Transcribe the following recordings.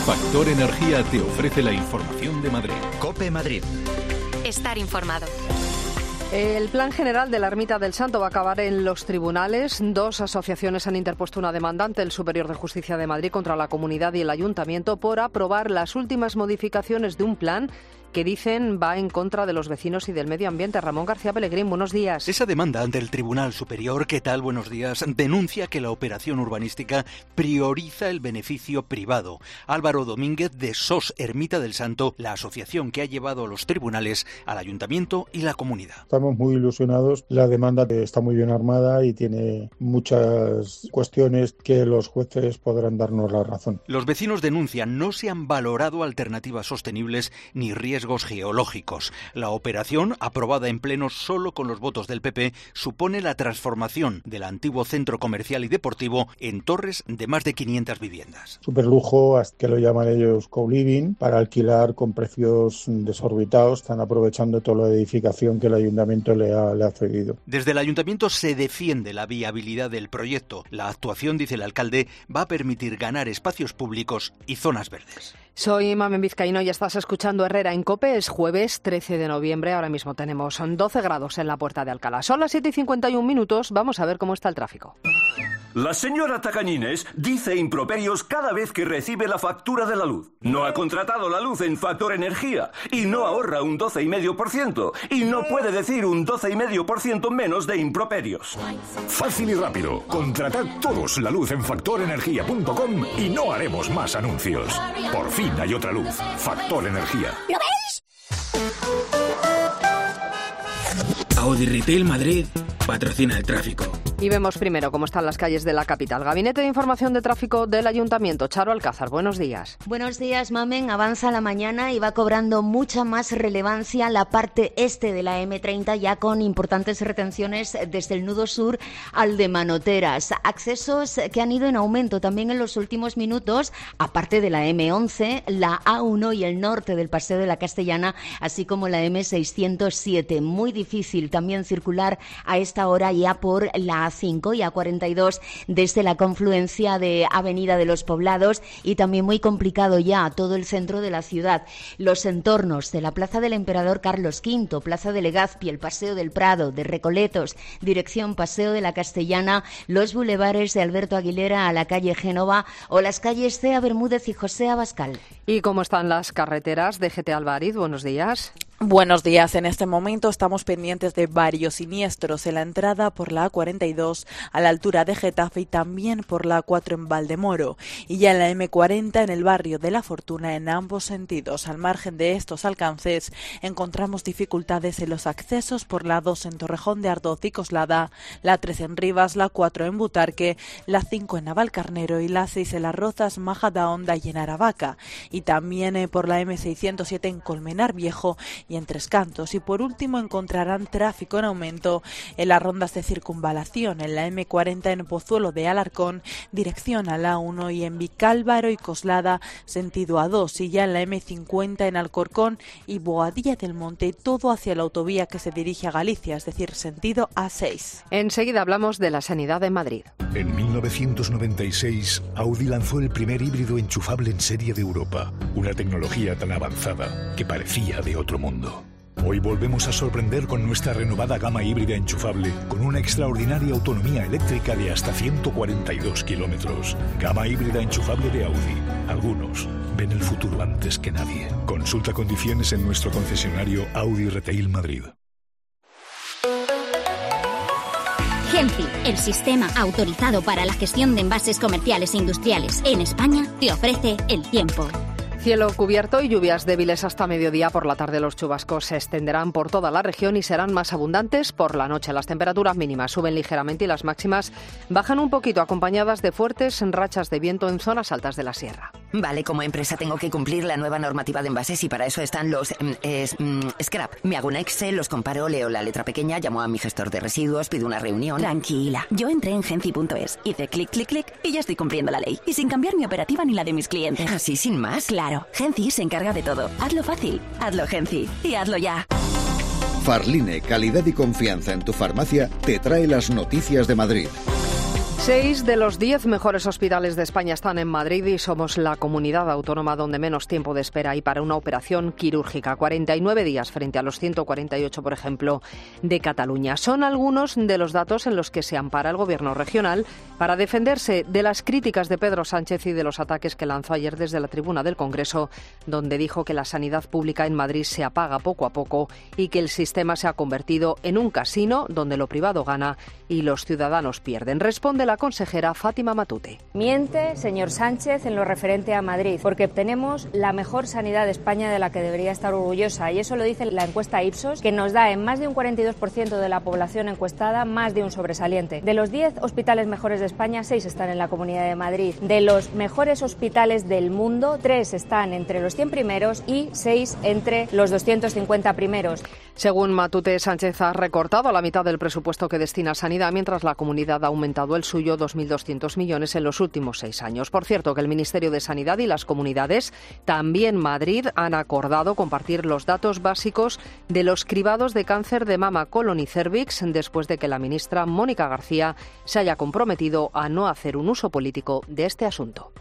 Factor Energía te ofrece la información de Madrid. COPE Madrid. Estar informado. El Plan General de la Ermita del Santo va a acabar en los tribunales. 2 asociaciones han interpuesto una demanda ante el Superior de Justicia de Madrid contra la comunidad y el Ayuntamiento por aprobar las últimas modificaciones de un plan que dicen va en contra de los vecinos y del medio ambiente. Ramón García Pellegrín, buenos días. Esa demanda ante el Tribunal Superior, ¿qué tal? Buenos días. Denuncia que la operación urbanística prioriza el beneficio privado. Álvaro Domínguez, de SOS Ermita del Santo, la asociación que ha llevado a los tribunales al Ayuntamiento y la comunidad. Estamos muy ilusionados. La demanda está muy bien armada y tiene muchas cuestiones que los jueces podrán darnos la razón. Los vecinos denuncian no se han valorado alternativas sostenibles ni riesgos geológicos. La operación, aprobada en pleno solo con los votos del PP, supone la transformación del antiguo centro comercial y deportivo en torres de más de 500 viviendas. Superlujo, que lo llaman ellos co-living, para alquilar con precios desorbitados. Están aprovechando toda la edificación que el Ayuntamiento le ha cedido. Desde el Ayuntamiento se defiende la viabilidad del proyecto. La actuación, dice el alcalde, va a permitir ganar espacios públicos y zonas verdes. Soy Mamen Vizcaíno y estás escuchando Herrera en COPE. Es jueves 13 de noviembre. Ahora mismo tenemos 12 grados en la Puerta de Alcalá. Son las 7:51. Vamos a ver cómo está el tráfico. La señora Tacañines dice improperios cada vez que recibe la factura de la luz. No ha contratado la luz en Factor Energía y no ahorra un 12,5% y no puede decir un 12,5% menos de improperios. Fácil y rápido. Contratad todos la luz en factorenergia.com y no haremos más anuncios. Por fin hay otra luz. Factor Energía. ¿Lo veis? Audi Retail Madrid patrocina el tráfico. Y vemos primero cómo están las calles de la capital. Gabinete de Información de Tráfico del Ayuntamiento. Charo Alcázar, buenos días. Buenos días, Mamen. Avanza la mañana y va cobrando mucha más relevancia la parte este de la M30, ya con importantes retenciones desde el nudo sur al de Manoteras. Accesos que han ido en aumento también en los últimos minutos, aparte de la M11, la A1 y el norte del Paseo de la Castellana, así como la M607. Muy difícil también circular a esta hora ya por la A5 y A42 desde la confluencia de Avenida de los Poblados, y también muy complicado ya todo el centro de la ciudad. Los entornos de la Plaza del Emperador Carlos V, Plaza de Legazpi, el Paseo del Prado, de Recoletos, dirección Paseo de la Castellana, los bulevares de Alberto Aguilera a la calle Génova o las calles Cea Bermúdez y José Abascal. ¿Y cómo están las carreteras? DGT Albariz, buenos días. Buenos días. En este momento estamos pendientes de varios siniestros en la entrada por la A42 a la altura de Getafe y también por la A4 en Valdemoro, y ya en la M40 en el barrio de La Fortuna en ambos sentidos. Al margen de estos alcances encontramos dificultades en los accesos por la A2 en Torrejón de Ardoz y Coslada, la A3 en Rivas, la A4 en Butarque, la 5 en Navalcarnero y la 6 en Las Rozas, Majadahonda y en Aravaca, y también por la M607 en Colmenar Viejo y en Tres Cantos. Y por último encontrarán tráfico en aumento en las rondas de circunvalación, en la M40 en Pozuelo de Alarcón, dirección a la A1, y en Vicálvaro y Coslada, sentido A2, y ya en la M50 en Alcorcón y Boadilla del Monte, todo hacia la autovía que se dirige a Galicia, es decir, sentido A6. Enseguida hablamos de la sanidad de Madrid. En 1996, Audi lanzó el primer híbrido enchufable en serie de Europa, una tecnología tan avanzada que parecía de otro mundo. Hoy volvemos a sorprender con nuestra renovada gama híbrida enchufable, con una extraordinaria autonomía eléctrica de hasta 142 kilómetros. Gama híbrida enchufable de Audi. Algunos ven el futuro antes que nadie. Consulta condiciones en nuestro concesionario Audi Retail Madrid. Genfi, el sistema autorizado para la gestión de envases comerciales e industriales en España, te ofrece el tiempo. Cielo cubierto y lluvias débiles hasta mediodía. Por la tarde los chubascos se extenderán por toda la región y serán más abundantes por la noche. Las temperaturas mínimas suben ligeramente y las máximas bajan un poquito, acompañadas de fuertes rachas de viento en zonas altas de la sierra. Vale, como empresa tengo que cumplir la nueva normativa de envases y para eso están los scrap. Me hago un Excel, los comparo, leo la letra pequeña, llamo a mi gestor de residuos, pido una reunión. Tranquila, yo entré en Genci.es, hice clic, clic, clic y ya estoy cumpliendo la ley. Y sin cambiar mi operativa ni la de mis clientes. ¿Así sin más? Claro. Genci se encarga de todo. Hazlo fácil, hazlo Genci y hazlo ya. Farline, calidad y confianza en tu farmacia, te trae las noticias de Madrid. 6 de los 10 mejores hospitales de España están en Madrid y somos la comunidad autónoma donde menos tiempo de espera hay para una operación quirúrgica. 49 días frente a los 148, por ejemplo, de Cataluña. Son algunos de los datos en los que se ampara el Gobierno regional para defenderse de las críticas de Pedro Sánchez y de los ataques que lanzó ayer desde la tribuna del Congreso, donde dijo que la sanidad pública en Madrid se apaga poco a poco y que el sistema se ha convertido en un casino donde lo privado gana y los ciudadanos pierden. Responde la consejera Fátima Matute. Miente, señor Sánchez, en lo referente a Madrid, porque tenemos la mejor sanidad de España de la que debería estar orgullosa, y eso lo dice la encuesta Ipsos, que nos da en más de un 42% de la población encuestada más de un sobresaliente. De los 10 hospitales mejores de España, 6 están en la Comunidad de Madrid. De los mejores hospitales del mundo, 3 están entre los 100 primeros y 6 entre los 250 primeros. Según Matute, Sánchez ha recortado a la mitad del presupuesto que destina a sanidad, mientras la comunidad ha aumentado el suyo 2.200 millones en los últimos 6 años. Por cierto, que el Ministerio de Sanidad y las comunidades, también Madrid, han acordado compartir los datos básicos de los cribados de cáncer de mama, colon y cérvix, después de que la ministra Mónica García se haya comprometido a no hacer un uso político de este asunto.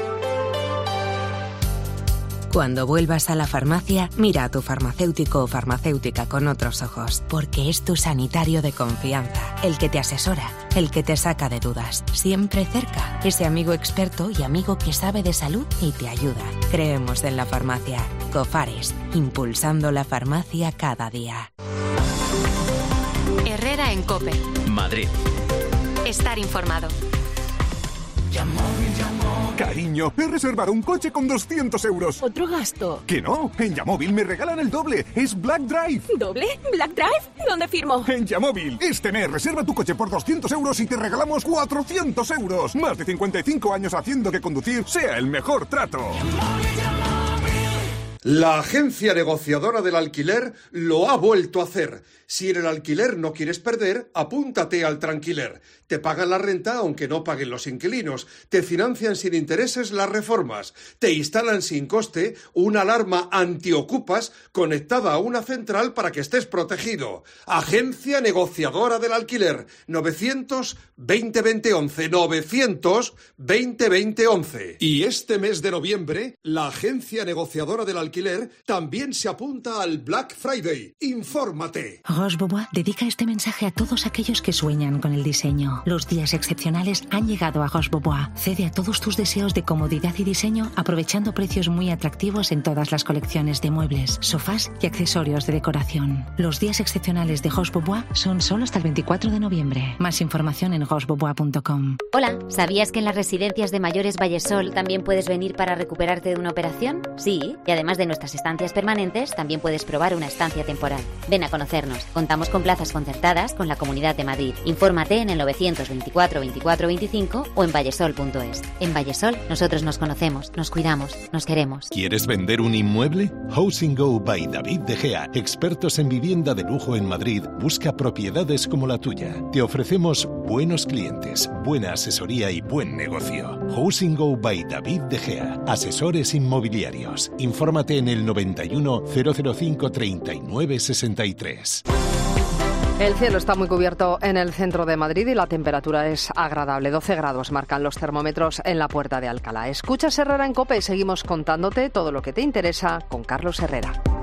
Cuando vuelvas a la farmacia, mira a tu farmacéutico o farmacéutica con otros ojos, porque es tu sanitario de confianza, el que te asesora, el que te saca de dudas, siempre cerca, ese amigo experto y amigo que sabe de salud y te ayuda. Creemos en la farmacia. Cofares, impulsando la farmacia cada día. Herrera en COPE. Madrid. Estar informado. Cariño, he reservado un coche con 200 euros. ¿Otro gasto? ¿Que no? En Yamóvil me regalan el doble. Es Black Drive. ¿Doble? ¿Black Drive? ¿Dónde firmo? En Yamóvil. Este mes reserva tu coche por 200 euros y te regalamos 400 euros. Más de 55 años haciendo que conducir sea el mejor trato. La agencia negociadora del alquiler lo ha vuelto a hacer. Si en el alquiler no quieres perder, apúntate al Tranquiler. Te pagan la renta aunque no paguen los inquilinos. Te financian sin intereses las reformas. Te instalan sin coste una alarma antiocupas conectada a una central para que estés protegido. Agencia negociadora del alquiler. 900-2020-11. 900-2020-11. Y este mes de noviembre, la agencia negociadora del alquiler también se apunta al Black Friday. Infórmate. Roche Bobois dedica este mensaje a todos aquellos que sueñan con el diseño. Los días excepcionales han llegado a Roche Bobois. Cede a todos tus deseos de comodidad y diseño aprovechando precios muy atractivos en todas las colecciones de muebles, sofás y accesorios de decoración. Los días excepcionales de Roche Bobois son solo hasta el 24 de noviembre. Más información en rochebobois.com. Hola, ¿sabías que en las residencias de mayores Vallesol también puedes venir para recuperarte de una operación? Sí, y además de nuestras estancias permanentes, también puedes probar una estancia temporal. Ven a conocernos. Contamos con plazas concertadas con la Comunidad de Madrid. Infórmate en el 924 24 25 o en vallesol.es. En Vallesol nosotros nos conocemos, nos cuidamos, nos queremos. ¿Quieres vender un inmueble? Housing Go by David De Gea, expertos en vivienda de lujo en Madrid, busca propiedades como la tuya. Te ofrecemos buenos clientes, buena asesoría y buen negocio. Housing Go by David De Gea, asesores inmobiliarios. Infórmate en el 91 005 39 63. El cielo está muy cubierto en el centro de Madrid y la temperatura es agradable. 12 grados marcan los termómetros en la Puerta de Alcalá. Escuchas Herrera en COPE y seguimos contándote todo lo que te interesa con Carlos Herrera.